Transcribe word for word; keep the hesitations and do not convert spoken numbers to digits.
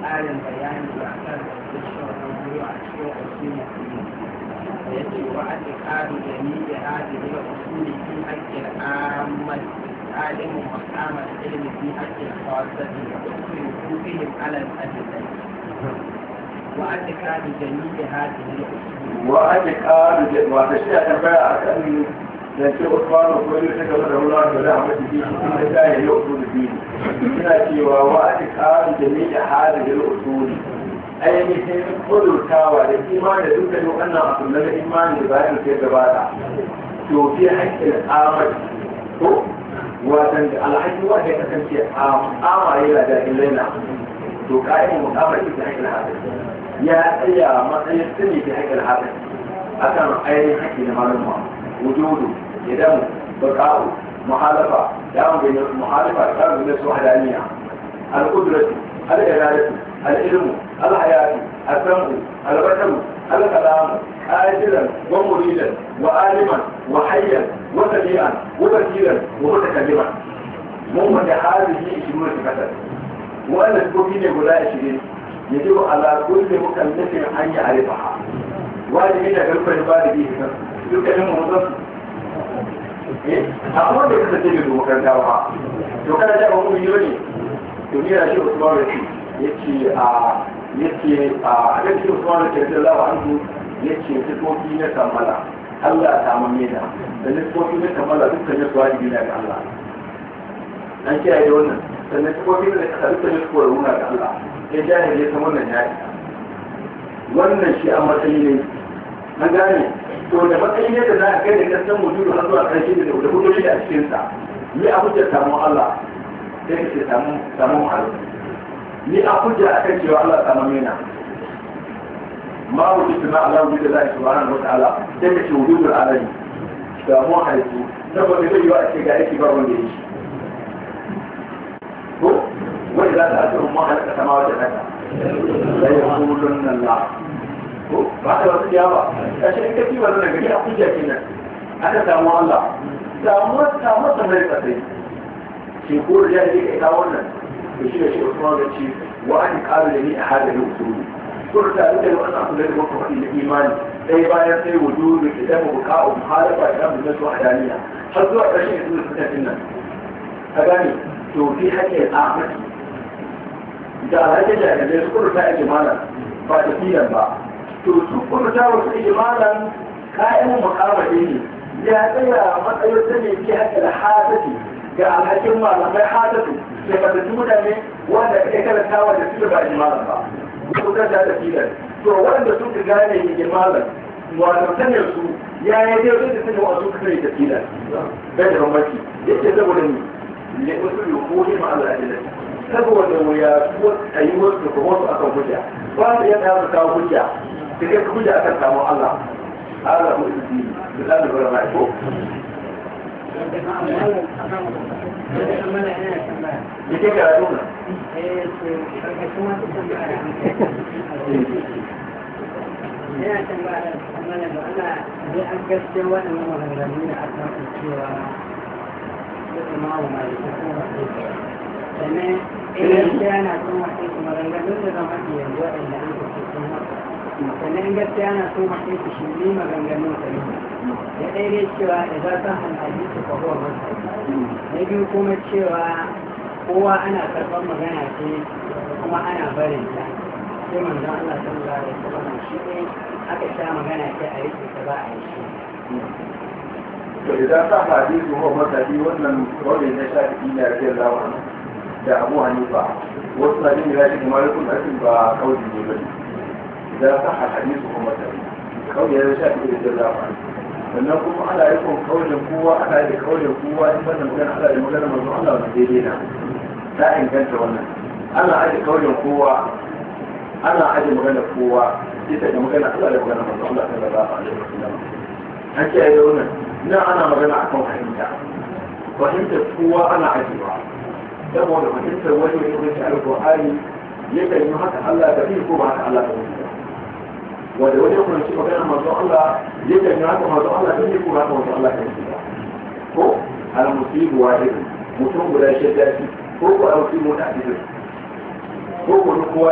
ƙarin bayani a kan rashin wannan gwiwa a cikin usulun da ya ce wa ake ƙaru da ni da hadi da usuli fi haƙƙin amal alimin makamar ilmi fi haƙƙin kawasati da usuli kufihim alal ajiyar wa ake ƙaru da ni da hadi da usuli wa ake ƙaru da wata shi a tambaya a kan da ce Usmanu ko ne ta gaba da ruwa da da amma jiki shi da ya yi usul biyu ina cewa wa ake ƙaru da ni da hadi da usuli ainihin kudurtawa da imani da dukkan wannan abu na imani da bayan sai gabata to fi haƙƙin amali ko watan da alhaji wanda ya kasance ama yana da ilaina to kayan mukamar fi haƙƙin hadin ya tsaya matsayin sani fi haƙƙin hadin akan ainihin haƙƙi na malumma wujudu idan baka'u muhalafa da mu bayyana muhalafa ta da su hadaniya al-qudratu al-iradatu العلم الحياة السمع البشر الكلام آجلا ومريدا وآلما وحيا وسميعا وبصيرا ومتكلما ممن هذه عشرون صفة وأن الكوكين يقول عشرين يجب على كل مكلف أن يعرفها واجب أن يعرف العباد به يكلم موظف أقول لك تجد مكانها لو كان جاء مؤمن يوني يوني شيء أسمار yake a yake a ga cikin Usman radiyallahu anhu yake sifofi na kammala Allah ta mamme da da sifofi na kammala dukkan su wajibi ne ga Allah an kiyaye da wannan sannan sifofi da ka dukkan su koruna ga Allah sai jahili ya san wannan yayi wannan shi a matsayi ne na gane to da matsayin yadda za a kai da kasan mujudu har zuwa karshe da da hujjoji a cikin sa ni a hujjar samu Allah sai ka ce samu samu Allah ni a hujja a kan cewa Allah ta mamina ma wuce tuna Allah wuce da zai subhanahu wa ta'ala sai ka ce wujudul alami da mu haifu saboda zai yi wa ce ga yake ba wanda yake ko wanda za ta asuru mu halaka sama wata kaka la yaqulun Allah ko ba da wasu yawa kashi in kaci wannan gari a hujja kenan aka samu Allah samu samu sanar da sai shi ko da yake kai ta wannan وشيء شيء عثمان الشيء وأن قال لي هذا الأصول قلت أنت وأنا أقول لك وقت الإيمان أي ما يصير وجود الكتاب وبقاء ومحاربة كلام الناس وحدانية حظوا أكثر شيء يقول الفتاة الناس أغاني تو في حكي الآخر إذا هذا جاء إذا يذكر فائد جمالا فاتفيلا با تو سكر جاوز إجمالا كائن مقامة ديني يا تيا ما يسمي في حكي الحادثي ga alhakin malamai hadatu da fatattu mutane wanda kake karantawa da su ba imanin ba ko da da filan to wanda su ka gane imanin wato sanin su ya yi dai da sanin wasu kai da filan bai da bambanci yake saboda ni ne wasu yuhudi ma Allah da saboda waya ko ayi wasu ko wasu akan hujja ba da yadda ya kawo hujja sai ka hujja akan samu Allah Allah mu yi da da bara ko yake karatu na yana tambaya mana da Allah zai an gaske waɗannan maganganu da aka fi cewa da imamu mai kuma sannan idan yana son wasu maganganun da zama ke yanzu waɗanda an fi sun haka sannan gaskiya yana so mace su shi ne maganganun sa ne ya daidai cewa da za ta hanhaji su faruwa masa na biyu kuma cewa kowa ana karɓar magana ce kuma ana barin ta sai manzon Allah sallallahu alaihi wasallam shi ne aka sha magana ce a rike ta ba a yi shi to idan ka hadisi ko masadi wannan kawai na shafi ina rike lawa da Abu Hanifa wasu na jin rashi kuma rukun asin ba kawai ne ba إذا صح الحديث هو مثلا قول هذا شيء يدل على sannan kuma ana yakon kaulin kowa ana da kaulin kowa in banda magana Allah da magana manzo Allah wanda daidai na ta inganta wannan ana aje kaulin kowa ana aje magana kowa ita da magana Allah da magana manzo Allah sallallahu alaihi wasallam an ce ai wannan nan ana magana akan fahimta fahimta kowa ana ajewa saboda fahimtar wani ne da alqur'ani yakan yi haka Allah da ko ba haka Allah da wanda wajen kuma shi magana manzon Allah yake ne haka manzon Allah ne ko haka manzon Allah ne ko al-musibu wahid mutum guda shi da shi ko ko al-musibu ta ko ko kowa